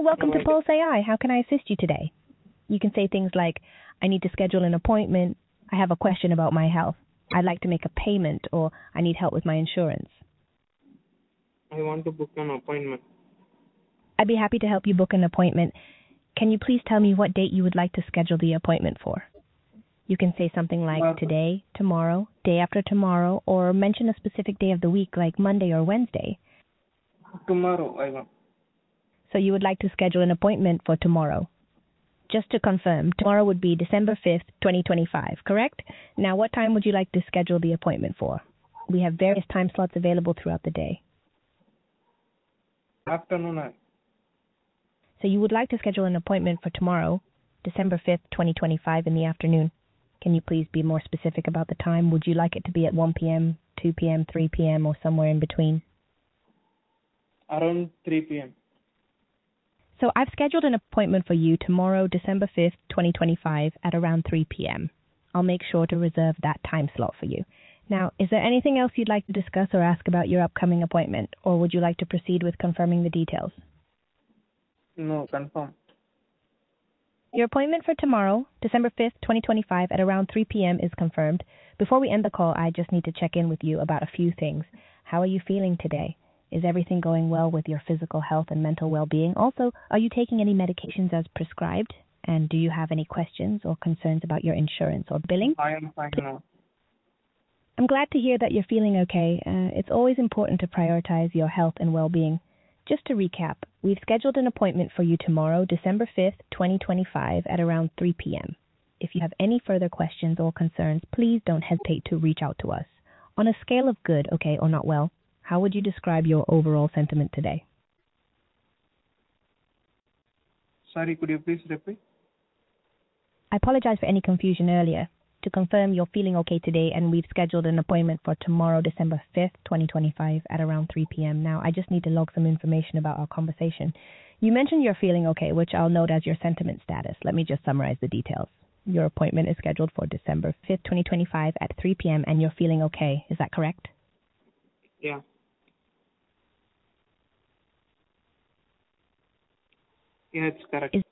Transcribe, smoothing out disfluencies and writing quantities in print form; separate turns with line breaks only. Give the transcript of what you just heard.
welcome to Pulse AI. How can I assist you today? You can say things like, I need to schedule an appointment, I have a question about my health, I'd like to make a payment, or I need help with my insurance.
I want to book an appointment.
I'd be happy to help you book an appointment. Can you please tell me what date you would like to schedule the appointment for? You can say something like today, tomorrow, day after tomorrow, or mention a specific day of the week like Monday or Wednesday.
Tomorrow I want.
So you would like to schedule an appointment for tomorrow. Just to confirm, tomorrow would be December 5th, 2025, correct? Now, what time would you like to schedule the appointment for? We have various time slots available throughout the day.
Afternoon.
So you would like to schedule an appointment for tomorrow, December 5th, 2025 in the afternoon. Can you please be more specific about the time? Would you like it to be at 1 p.m., 2 p.m., 3 p.m., or somewhere in between?
Around 3 p.m.
So I've scheduled an appointment for you tomorrow, December 5th, 2025 at around 3 p.m. I'll make sure to reserve that time slot for you. Now, is there anything else you'd like to discuss or ask about your upcoming appointment, or would you like to proceed with confirming the details?
No, confirm.
Your appointment for tomorrow, December 5th, 2025 at around 3 p.m. is confirmed. Before we end the call, I just need to check in with you about a few things. How are you feeling today? Is everything going well with your physical health and mental well-being? Also, are you taking any medications as prescribed? And do you have any questions or concerns about your insurance or billing?
I am fine now.
I'm glad to hear that you're feeling okay. It's always important to prioritize your health and well-being. Just to recap, we've scheduled an appointment for you tomorrow, December 5th, 2025 at around 3 p.m. If you have any further questions or concerns, please don't hesitate to reach out to us. On a scale of good, okay, or not well, how would you describe your overall sentiment today?
Sorry, could you please repeat?
I apologize for any confusion earlier. To confirm, you're feeling okay today, and we've scheduled an appointment for tomorrow, December 5th, 2025 at around 3 p.m. Now, I just need to log some information about our conversation. You mentioned you're feeling okay, which I'll note as your sentiment status. Let me just summarize the details. Your appointment is scheduled for December 5th, 2025 at 3 p.m., and you're feeling okay. Is that correct?
Yeah. Yeah, it's correct.